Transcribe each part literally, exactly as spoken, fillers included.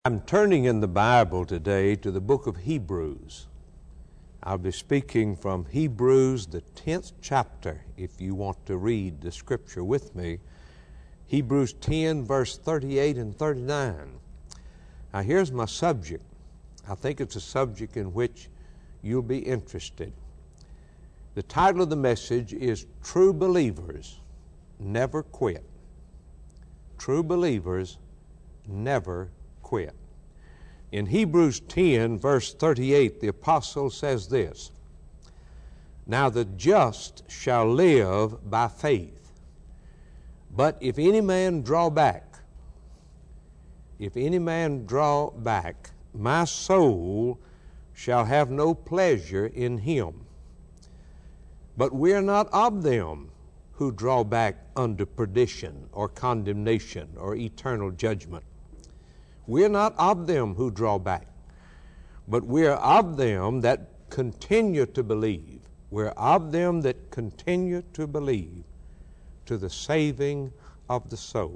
I'm turning in the Bible today to the book of Hebrews. I'll be speaking from Hebrews, the tenth chapter, if you want to read the scripture with me. Hebrews ten, verse thirty-eight and thirty-nine. Now here's my subject. I think it's a subject in which you'll be interested. The title of the message is True Believers Never Quit. True believers never quit. In Hebrews ten, verse thirty-eight, the apostle says this: Now the just shall live by faith. But if any man draw back, if any man draw back, my soul shall have no pleasure in him. But we are not of them who draw back unto perdition or condemnation or eternal judgment. We're not of them who draw back, but we're of them that continue to believe. We're of them that continue to believe to the saving of the soul.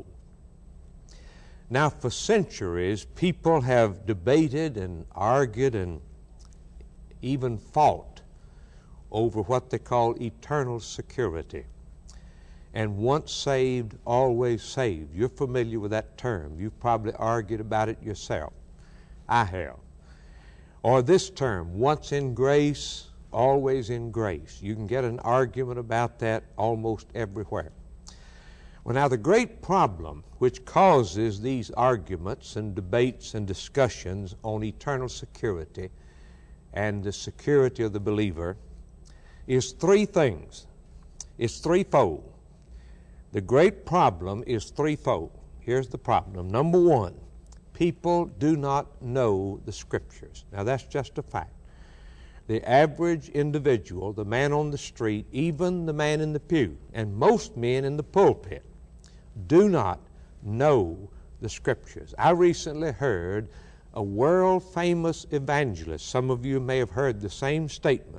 Now, for centuries, people have debated and argued and even fought over what they call eternal security. And once saved, always saved. You're familiar with that term. You've probably argued about it yourself. I have. Or this term, once in grace, always in grace. You can get an argument about that almost everywhere. Well, now the great problem which causes these arguments and debates and discussions on eternal security and the security of the believer is three things. It's threefold. The great problem is threefold. Here's the problem. Number one, people do not know the Scriptures. Now that's just a fact. The average individual, the man on the street, even the man in the pew, and most men in the pulpit, do not know the Scriptures. I recently heard a world-famous evangelist. Some of you may have heard the same statement.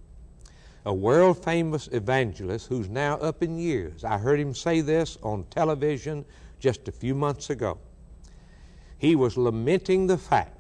A world-famous evangelist who's now up in years. I heard him say this on television just a few months ago. He was lamenting the fact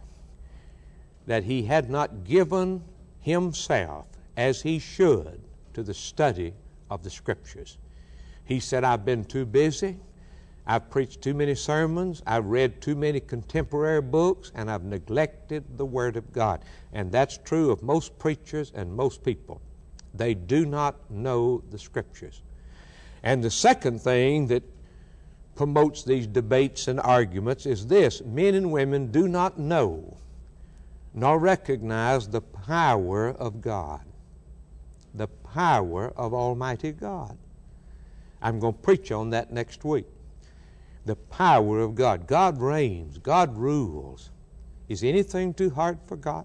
that he had not given himself as he should to the study of the Scriptures. He said, I've been too busy, I've preached too many sermons, I've read too many contemporary books, and I've neglected the Word of God. And that's true of most preachers and most people. They do not know the Scriptures. And the second thing that promotes these debates and arguments is this: men and women do not know nor recognize the power of God, the power of Almighty God. I'm going to preach on that next week. The power of God. God reigns. God rules. Is anything too hard for God?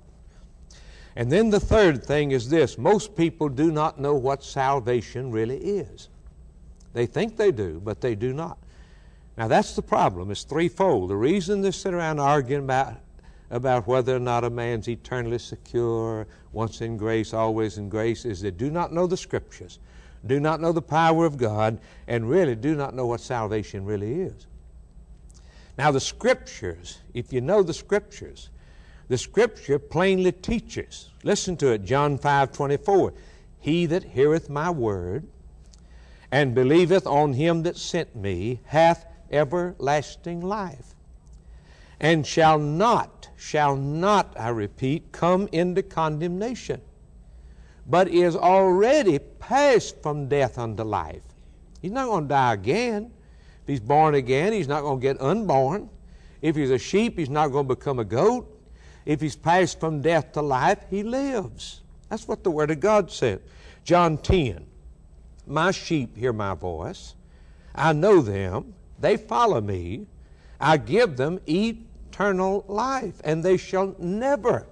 And then the third thing is this: most people do not know what salvation really is. They think they do, but they do not. Now that's the problem. It's threefold. The reason they sit around arguing about, about whether or not a man's eternally secure, once in grace, always in grace, is they do not know the Scriptures, do not know the power of God, and really do not know what salvation really is. Now the Scriptures, if you know the Scriptures, the Scripture plainly teaches. Listen to it, John five twenty-four. He that heareth my word and believeth on him that sent me hath everlasting life, and shall not, shall not, I repeat, come into condemnation, but is already passed from death unto life. He's not going to die again. If he's born again, he's not going to get unborn. If he's a sheep, he's not going to become a goat. If he's passed from death to life, he lives. That's what the Word of God said. John ten, my sheep hear my voice. I know them. They follow me. I give them eternal life, and they shall never,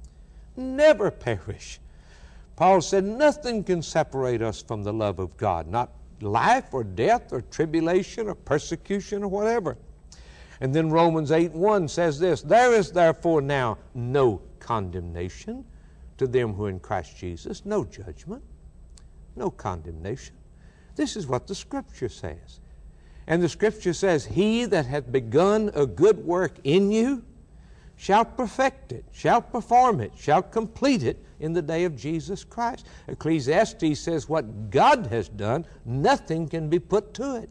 never perish. Paul said nothing can separate us from the love of God, not life or death or tribulation or persecution or whatever. And then Romans eight one says this: There is therefore now no condemnation to them who are in Christ Jesus, no judgment, no condemnation. This is what the Scripture says. And the Scripture says, He that hath begun a good work in you shall perfect it, shall perform it, shall complete it in the day of Jesus Christ. Ecclesiastes says what God has done, nothing can be put to it.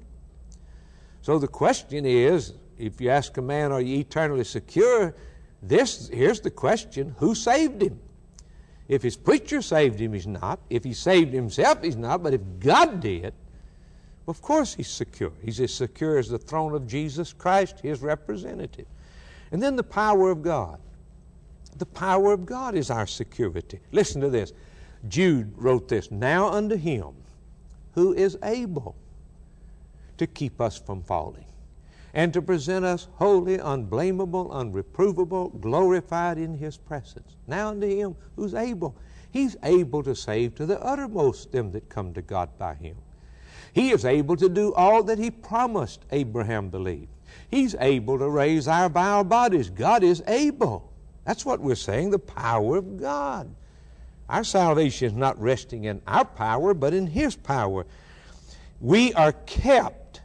So the question is, if you ask a man, are you eternally secure? This, here's the question, who saved him? If his preacher saved him, he's not. If he saved himself, he's not. But if God did, well, of course he's secure. He's as secure as the throne of Jesus Christ, his representative. And then the power of God. The power of God is our security. Listen to this. Jude wrote this, now unto him who is able to keep us from falling and to present us holy, unblameable, unreprovable, glorified in his presence. Now unto him who's able. He's able to save to the uttermost them that come to God by him. He is able to do all that he promised Abraham believed. He's able to raise our vile bodies. God is able. That's what we're saying, the power of God. Our salvation is not resting in our power, but in his power. We are kept,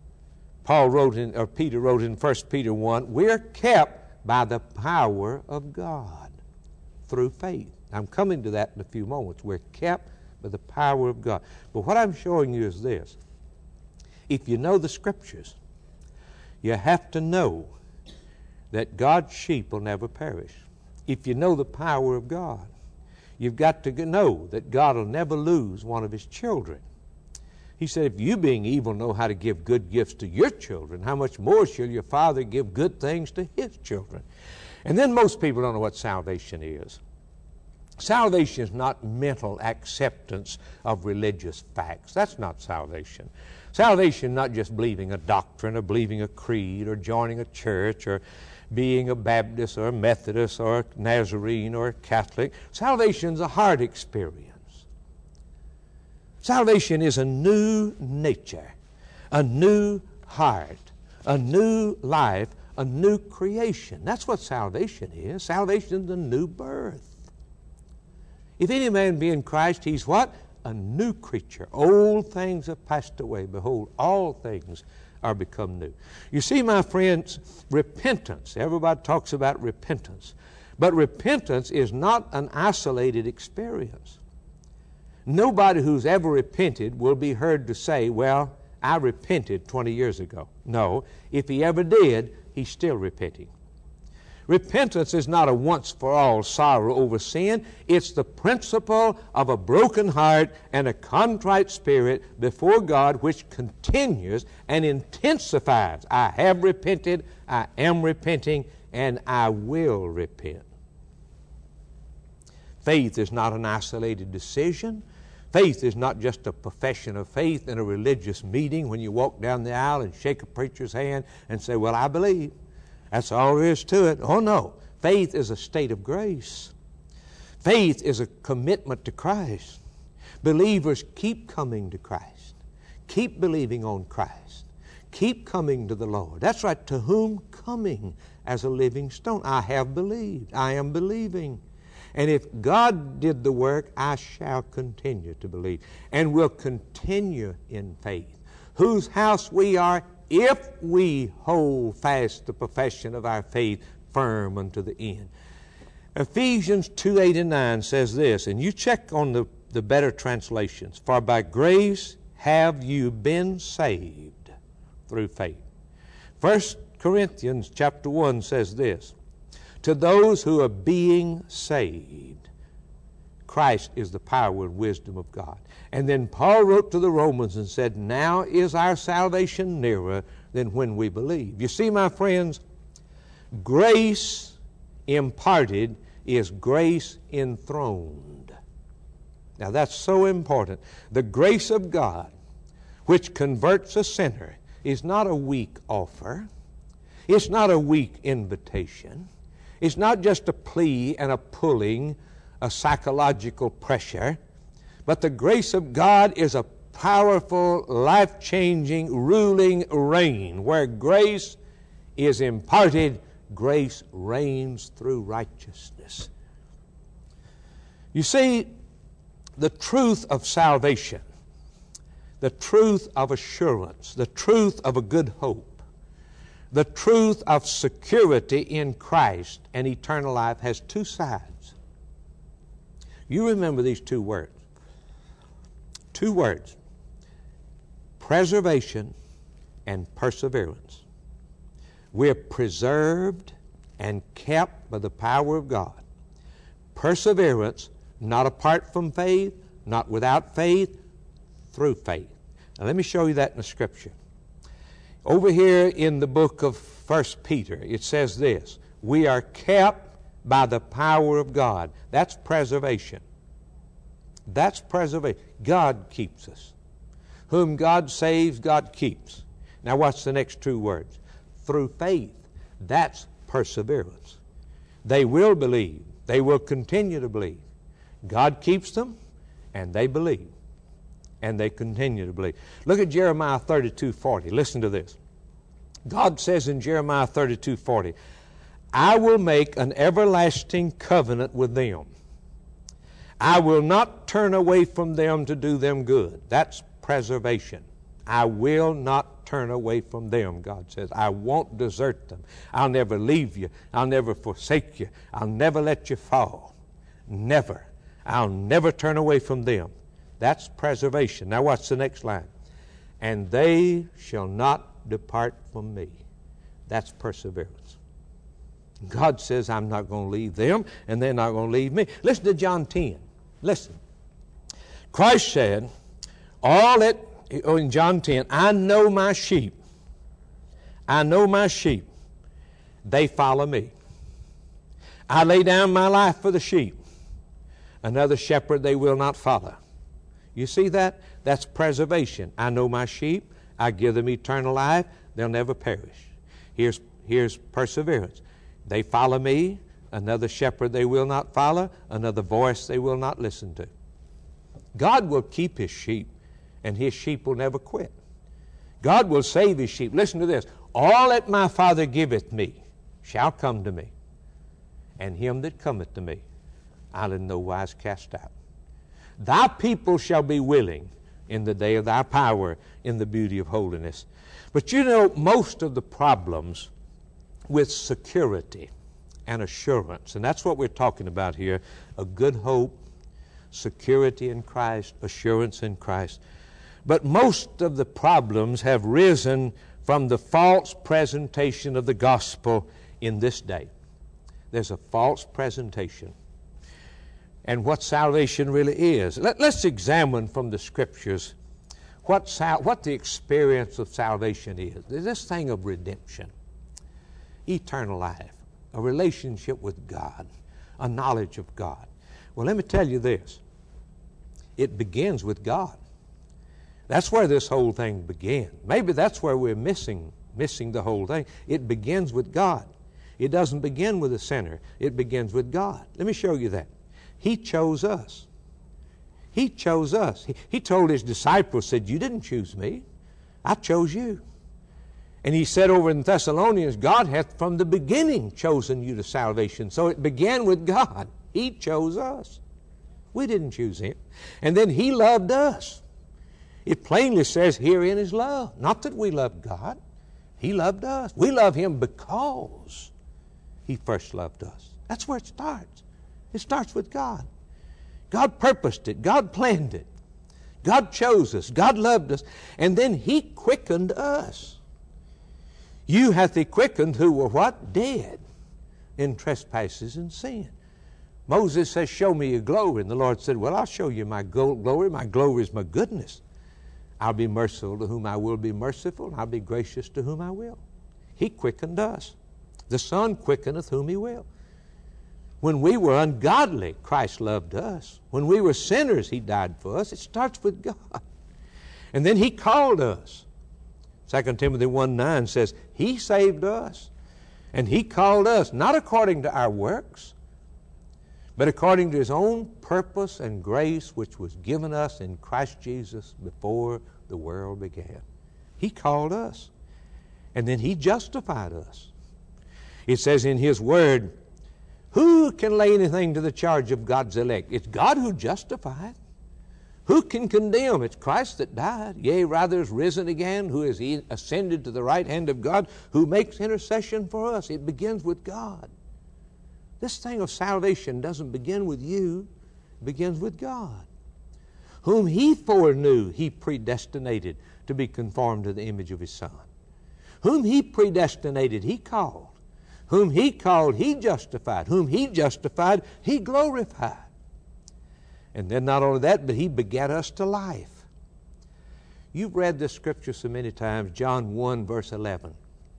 Paul wrote in, or Peter wrote in First Peter one, we're kept by the power of God through faith. I'm coming to that in a few moments. We're kept by the power of God. But what I'm showing you is this. If you know the Scriptures, you have to know that God's sheep will never perish. If you know the power of God, you've got to know that God will never lose one of his children. He said, if you being evil know how to give good gifts to your children, how much more shall your Father give good things to his children? And then most people don't know what salvation is. Salvation is not mental acceptance of religious facts. That's not salvation. Salvation is not just believing a doctrine or believing a creed or joining a church or being a Baptist or a Methodist or a Nazarene or a Catholic. Salvation is a heart experience. Salvation is a new nature, a new heart, a new life, a new creation. That's what salvation is. Salvation is a new birth. If any man be in Christ, he's what? A new creature. Old things have passed away. Behold, all things are become new. You see, my friends, repentance. Everybody talks about repentance. But repentance is not an isolated experience. Nobody who's ever repented will be heard to say, well, I repented twenty years ago. No, if he ever did, he's still repenting. Repentance is not a once-for-all sorrow over sin. It's the principle of a broken heart and a contrite spirit before God, which continues and intensifies. I have repented, I am repenting, and I will repent. Faith is not an isolated decision. Faith is not just a profession of faith in a religious meeting when you walk down the aisle and shake a preacher's hand and say, well, I believe. That's all there is to it. Oh, no. Faith is a state of grace. Faith is a commitment to Christ. Believers keep coming to Christ. Keep believing on Christ. Keep coming to the Lord. That's right. To whom coming as a living stone. I have believed. I am believing. And if God did the work, I shall continue to believe and will continue in faith. Whose house we are, if we hold fast the profession of our faith firm unto the end. Ephesians two, eight and nine says this, and you check on the, the better translations. For by grace have you been saved through faith. First Corinthians chapter one says this, to those who are being saved, Christ is the power and wisdom of God. And then Paul wrote to the Romans and said, now is our salvation nearer than when we believe. You see, my friends, grace imparted is grace enthroned. Now that's so important. The grace of God, which converts a sinner, is not a weak offer. It's not a weak invitation. It's not just a plea and a pulling, a psychological pressure, but the grace of God is a powerful, life-changing, ruling reign. Where grace is imparted, grace reigns through righteousness. You see, the truth of salvation, the truth of assurance, the truth of a good hope, The truth of security in Christ and eternal life has two sides. You remember these two words. Two words. Preservation and perseverance. We're preserved and kept by the power of God. Perseverance, not apart from faith, not without faith, through faith. Now let me show you that in the Scripture. Over here in the book of First Peter, it says this: we are kept by the power of God. That's preservation. That's preservation. God keeps us. Whom God saves, God keeps. Now what's the next two words? Through faith. That's perseverance. They will believe. They will continue to believe. God keeps them, and they believe. And they continue to believe. Look at Jeremiah thirty-two forty. Listen to this. God says in Jeremiah thirty-two forty, I will make an everlasting covenant with them. I will not turn away from them to do them good. That's preservation. I will not turn away from them, God says. I won't desert them. I'll never leave you. I'll never forsake you. I'll never let you fall. Never. I'll never turn away from them. That's preservation. Now what's the next line? And they shall not depart from me. That's perseverance. God says, I'm not going to leave them, and they're not going to leave me. Listen to John ten. Listen. Christ said, all that, in John ten, I know my sheep. I know my sheep. They follow me. I lay down my life for the sheep. Another shepherd they will not follow. You see that? That's preservation. I know my sheep. I give them eternal life. They'll never perish. Here's, here's perseverance. They follow me. Another shepherd they will not follow. Another voice they will not listen to. God will keep His sheep, and His sheep will never quit. God will save His sheep. Listen to this. All that my Father giveth me shall come to me, and him that cometh to me I'll in no wise cast out. Thy people shall be willing in the day of thy power, in the beauty of holiness. But you know, most of the problems with security and assurance, and that's what we're talking about here, a good hope, security in Christ, assurance in Christ. But most of the problems have risen from the false presentation of the gospel in this day. There's a false presentation. And what salvation really is. Let, let's examine from the Scriptures what, sal- what the experience of salvation is. There's this thing of redemption, eternal life, a relationship with God, a knowledge of God. Well, let me tell you this. It begins with God. That's where this whole thing began. Maybe that's where we're missing, missing the whole thing. It begins with God. It doesn't begin with a sinner. It begins with God. Let me show you that. He chose us. He chose us. He, he told His disciples, said, you didn't choose me. I chose you. And He said over in Thessalonians, God hath from the beginning chosen you to salvation. So it began with God. He chose us. We didn't choose Him. And then He loved us. It plainly says herein is love. Not that we loved God. He loved us. We love Him because He first loved us. That's where it starts. It starts with God. God purposed it. God planned it. God chose us. God loved us. And then He quickened us. You hath He quickened who were what? Dead in trespasses and sin. Moses says, show me your glory. And the Lord said, well, I'll show you my glory. My glory is my goodness. I'll be merciful to whom I will be merciful. I'll be gracious to whom I will. He quickened us. The Son quickeneth whom He will. When we were ungodly, Christ loved us. When we were sinners, He died for us. It starts with God. And then He called us. Second Timothy one nine says, He saved us. And He called us, not according to our works, but according to His own purpose and grace, which was given us in Christ Jesus before the world began. He called us. And then He justified us. It says in His Word, who can lay anything to the charge of God's elect? It's God who justifieth. Who can condemn? It's Christ that died, yea, rather is risen again, who is ascended to the right hand of God, who makes intercession for us. It begins with God. This thing of salvation doesn't begin with you, it begins with God. Whom He foreknew, He predestinated to be conformed to the image of His Son. Whom He predestinated, He called. Whom He called, He justified. Whom He justified, He glorified. And then not only that, but He begat us to life. You've read this scripture so many times, John one, verse eleven.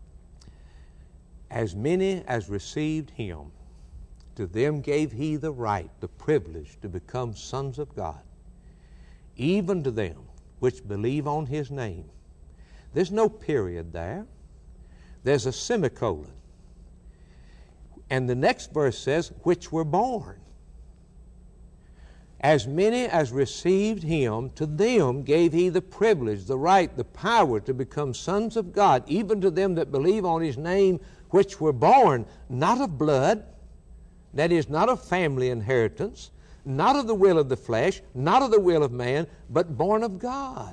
As many as received Him, to them gave He the right, the privilege to become sons of God, even to them which believe on His name. There's no period there. There's a semicolon. And the next verse says, which were born. As many as received Him, to them gave He the privilege, the right, the power to become sons of God, even to them that believe on His name, which were born, not of blood, that is, not of family inheritance, not of the will of the flesh, not of the will of man, but born of God.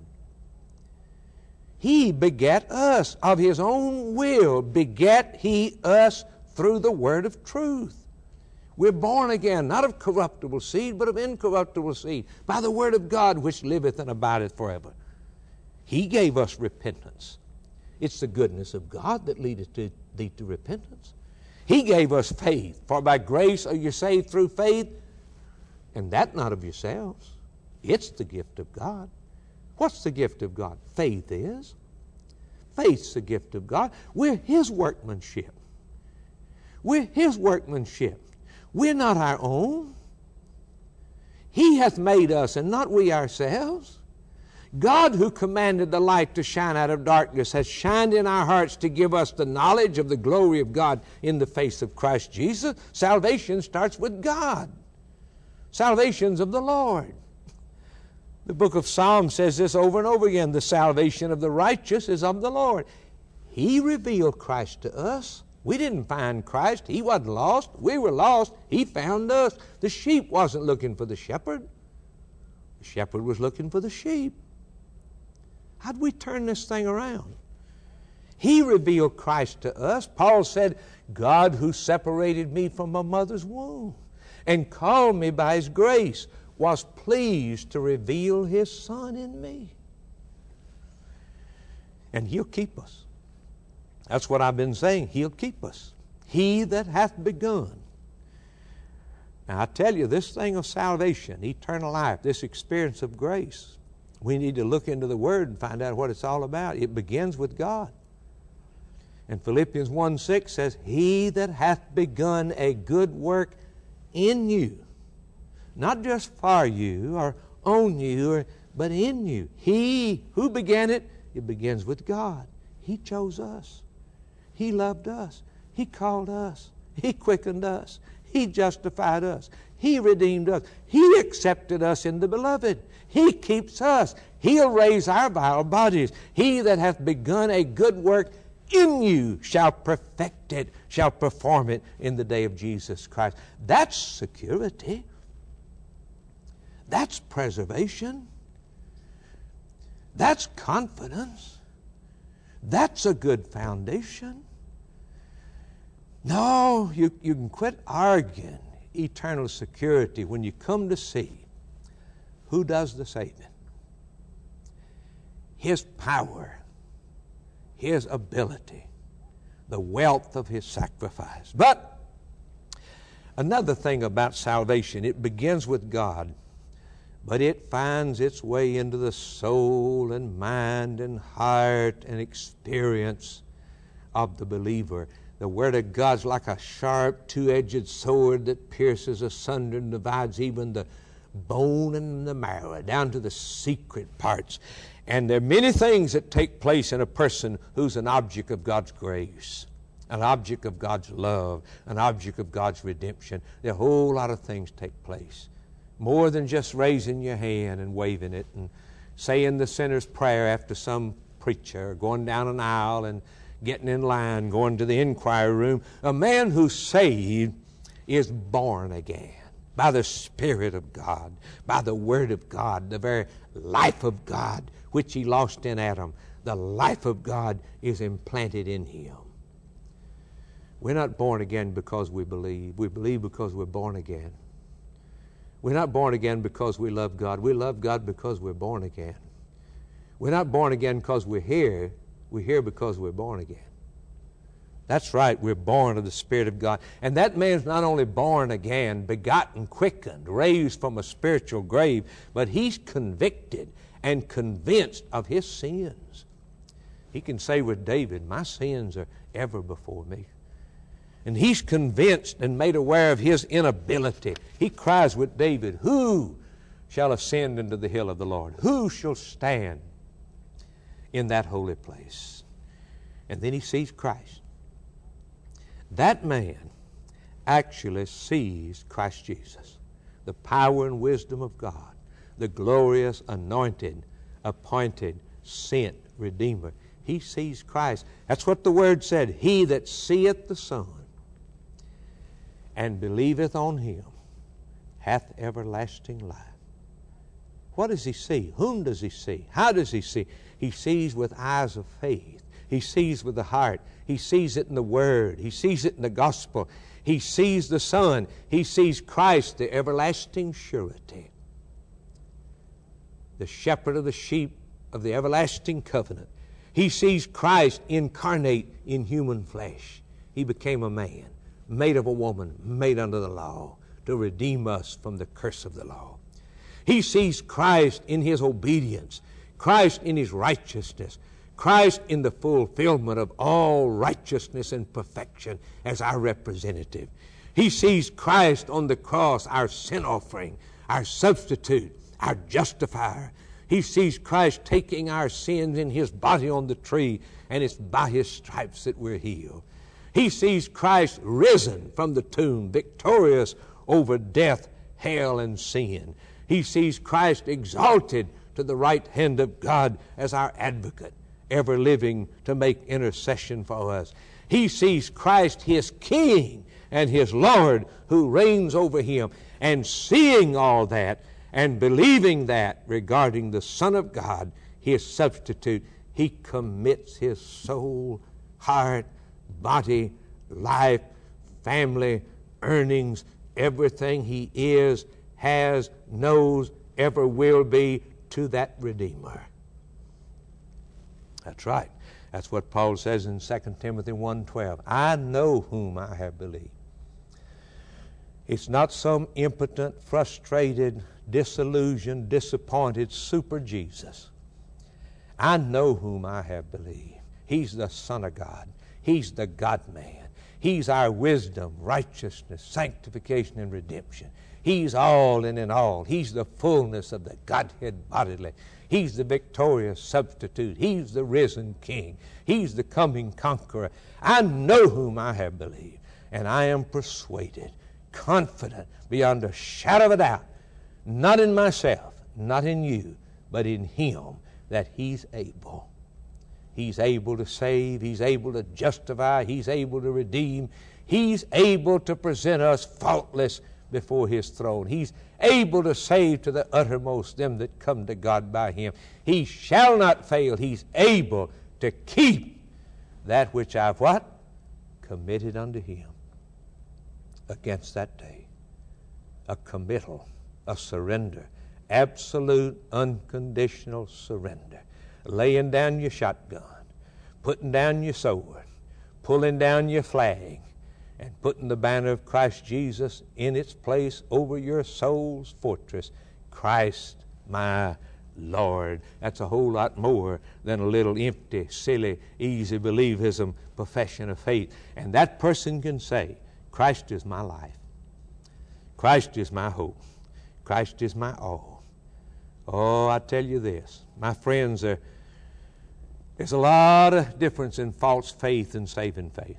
He begat us of His own will, begat He us through the word of truth. We're born again, not of corruptible seed, but of incorruptible seed, by the word of God which liveth and abideth forever. He gave us repentance. It's the goodness of God that leadeth to, lead to repentance. He gave us faith, for by grace are you saved through faith, and that not of yourselves. It's the gift of God. What's the gift of God? Faith is. Faith's the gift of God. We're His workmanship. We're His workmanship. We're not our own. He hath made us, and not we ourselves. God, who commanded the light to shine out of darkness, has shined in our hearts to give us the knowledge of the glory of God in the face of Christ Jesus. Salvation starts with God. Salvation's of the Lord. The book of Psalms says this over and over again. The salvation of the righteous is of the Lord. He revealed Christ to us. We didn't find Christ. He wasn't lost. We were lost. He found us. The sheep wasn't looking for the shepherd. The shepherd was looking for the sheep. How'd we turn this thing around? He revealed Christ to us. Paul said, God who separated me from my mother's womb and called me by His grace was pleased to reveal His Son in me. And He'll keep us. That's what I've been saying. He'll keep us. He that hath begun. Now I tell you, this thing of salvation, eternal life, this experience of grace, we need to look into the Word and find out what it's all about. It begins with God. And Philippians one six says, He that hath begun a good work in you, not just for you or on you, or, but in you. He who began it, it begins with God. He chose us. He loved us. He called us. He quickened us. He justified us. He redeemed us. He accepted us in the beloved. He keeps us. He'll raise our vile bodies. He that hath begun a good work in you shall perfect it, shall perform it in the day of Jesus Christ. That's security. That's preservation. That's confidence. That's a good foundation. No, you, you can quit arguing eternal security when you come to see who does the saving. His power, His ability, the wealth of His sacrifice. But another thing about salvation, it begins with God, but it finds its way into the soul and mind and heart and experience of the believer. The Word of God's like a sharp, two-edged sword that pierces asunder and divides even the bone and the marrow, down to the secret parts. And there are many things that take place in a person who's an object of God's grace, an object of God's love, an object of God's redemption. There are a whole lot of things take place. More than just raising your hand and waving it and saying the sinner's prayer after some preacher, or going down an aisle and getting in line, going to the inquiry room. A man who's saved is born again. by the Spirit of God, by the Word of God, the very life of God, which he lost in Adam. The life of God is implanted in him. We're not born again because we believe. We believe because we're born again. We're not born again because we love God. We love God because we're born again. We're not born again because we're here. We're here because we're born again. That's right, we're born of the Spirit of God. And that man's not only born again, begotten, quickened, raised from a spiritual grave, but he's convicted and convinced of his sins. He can say with David, my sins are ever before me. And he's convinced and made aware of his inability. He cries with David, who shall ascend into the hill of the Lord? Who shall stand in that holy place? And then he sees Christ. That man actually sees Christ Jesus, the power and wisdom of God, the glorious, anointed, appointed, sent Redeemer. He sees Christ. That's what the Word said. He that seeth the Son and believeth on him hath everlasting life. What does he see? Whom does he see? How does he see? He sees with eyes of faith. He sees with the heart. He sees it in the Word. He sees it in the gospel. He sees the Son. He sees Christ, the everlasting surety, the shepherd of the sheep of the everlasting covenant. He sees Christ incarnate in human flesh. He became a man, made of a woman, made under the law, to redeem us from the curse of the law. He sees Christ in his obedience, Christ in his righteousness, Christ in the fulfillment of all righteousness and perfection as our representative. He sees Christ on the cross, our sin offering, our substitute, our justifier. He sees Christ taking our sins in his body on the tree, and it's by his stripes that we're healed. He sees Christ risen from the tomb, victorious over death, hell, and sin. He sees Christ exalted to the right hand of God as our advocate, ever living to make intercession for us. He sees Christ his King and his Lord who reigns over him. And seeing all that and believing that regarding the Son of God, his substitute, he commits his soul, heart, body, life, family, earnings, everything he is, has, knows, ever will be to that Redeemer. That's right. That's what Paul says in Second Timothy one twelve. I know whom I have believed. It's not some impotent, frustrated, disillusioned, disappointed super Jesus. I know whom I have believed. He's the Son of God. He's the God-man. He's our wisdom, righteousness, sanctification, and redemption. He's all and in all. He's the fullness of the Godhead bodily. He's the victorious substitute. He's the risen King. He's the coming conqueror. I know whom I have believed, and I am persuaded, confident, beyond a shadow of a doubt, not in myself, not in you, but in him, that he's able. He's able to save. He's able to justify. He's able to redeem. He's able to present us faultless before his throne. He's able to save to the uttermost them that come to God by him. He shall not fail. He's able to keep that which I've what? Committed unto him against that day. A committal, a surrender, absolute, unconditional surrender. Laying down your shotgun, putting down your sword, pulling down your flag, and putting the banner of Christ Jesus in its place over your soul's fortress. Christ my Lord. That's a whole lot more than a little empty, silly, easy believism profession of faith. And that person can say, Christ is my life. Christ is my hope. Christ is my all. Oh, I tell you this, my friends, there, there's a lot of difference in false faith and saving faith.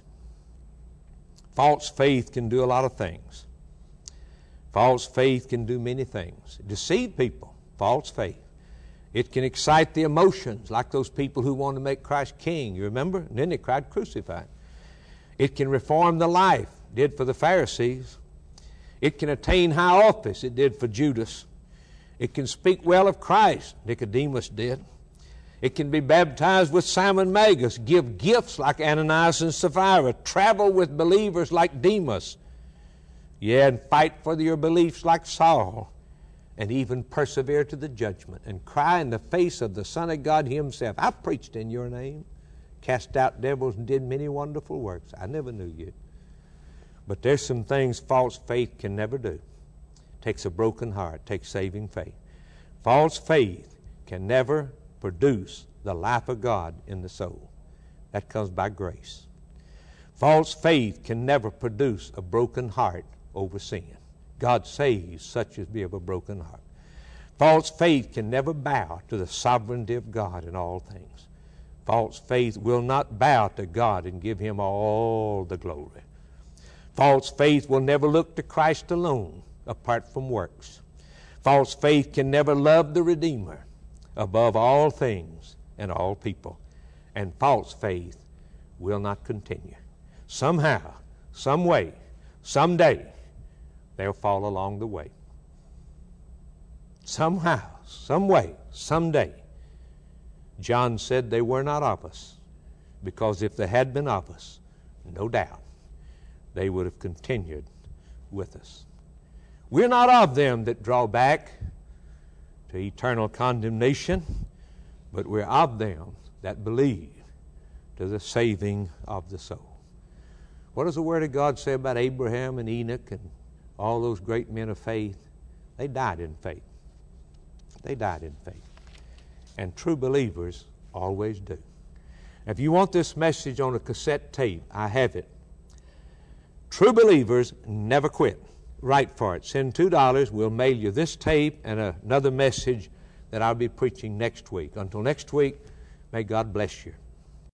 False faith can do a lot of things. False faith can do many things. Deceive people, false faith. It can excite the emotions, like those people who want to make Christ king. You remember? And then they cried, crucify. It can reform the life, did for the Pharisees. It can attain high office. It did for Judas. It can speak well of Christ. Nicodemus did. It can be baptized with Simon Magus, give gifts like Ananias and Sapphira, travel with believers like Demas, yeah, and fight for your beliefs like Saul, and even persevere to the judgment and cry in the face of the Son of God himself, I preached in your name, cast out devils and did many wonderful works. I never knew you. But there's some things false faith can never do. It takes a broken heart, it takes saving faith. False faith can never produce the life of God in the soul. That comes by grace. False faith can never produce a broken heart over sin. God saves such as be of a broken heart. False faith can never bow to the sovereignty of God in all things. False faith will not bow to God and give him all the glory. False faith will never look to Christ alone apart from works. False faith can never love the Redeemer above all things and all people. And false faith will not continue. Somehow, some way, someday, they'll fall along the way. Somehow, some way, someday. John said they were not of us, because if they had been of us, no doubt, they would have continued with us. We're not of them that draw back to eternal condemnation, but we're of them that believe to the saving of the soul. What does the Word of God say about Abraham and Enoch and all those great men of faith? They died in faith. They died in faith. And true believers always do. If you want this message on a cassette tape, I have it. True believers never quit. Write for it. Send two dollars. We'll mail you this tape and another message that I'll be preaching next week. Until next week, may God bless you.